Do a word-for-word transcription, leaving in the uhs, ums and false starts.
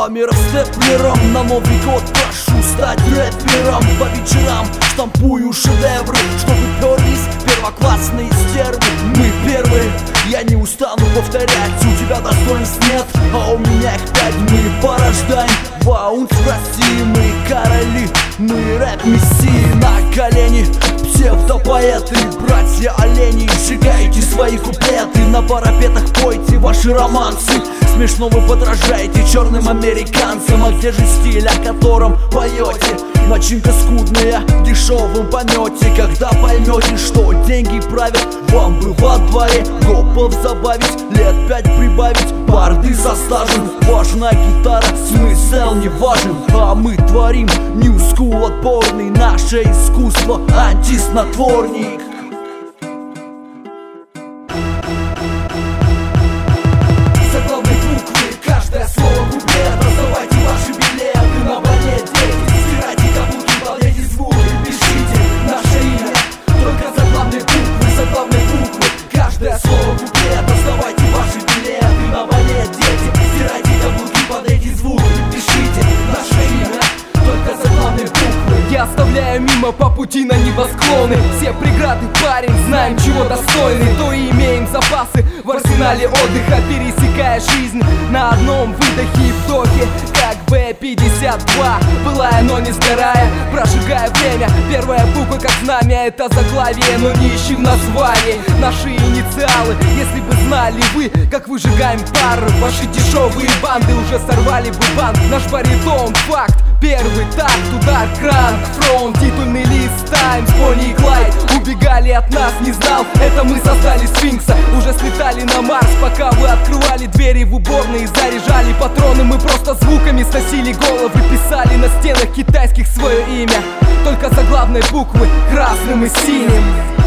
Номеров степлером на Новый год прошу стать рэпером. По вечерам штампую шедевры, чтобы перлись первоклассные стервы. Мы первые, я не устану повторять. У тебя достоинств нет, а у меня их пять. Мы порождаем баунс в России. Мы короли, мы рэп-мессии. На колени псевдопоэты, братья олени. Сжигайте свои куплеты, на парапетах пойте ваши романсы. Смешно вы подражаете черным американцам. А где же стиль, о котором поете? Начинка скудная в дешевом помете. Когда поймете, что деньги правят, вам бы во дворе гопов забавить, лет пять прибавить, барды со стажем. Важна гитара, смысл не важен. А мы творим new school отборный. Наше искусство антиснотворник. Заглавные буквы, каждое слово куплет. Раздавайте ваши билеты на балет, дети. Стирайте каблуки, балдейте звуки, пишите наше имя. Только заглавные буквы, заглавные буквы, каждое слово куплет. Раздавайте ваши билеты на балет, дети. Стирайте каблуки, балдейте звуки, пишите наше имя. Только заглавные буквы. Я оставляю мимо по пути на небосклоны все преграды, парень, знаем чего достойны. То и имеем запасы в арсенале отдыха, пересекая жизнь на одном выдохе и вдохе. Как бэ пятьдесят два, былая, но не сгорая, прожигая время. Первая буква как знамя, это заглавие, но не ищи в названии наши инициалы. Если бы знали вы, как выжигаем пар, ваши дешевые банды уже сорвали бы банк. Наш баритон, факт, первый такт, удар, кран, фронт, титульный лист, Таймс, Бонни и Клайд убегали от нас, не знал, это мы создали сфинкса. Уже слетали на Марс, пока вы открывали двери в уборные и заряжали патроны. Мы просто звуками сносили головы, писали на стенах китайских свое имя. Только заглавные буквы красным и синим.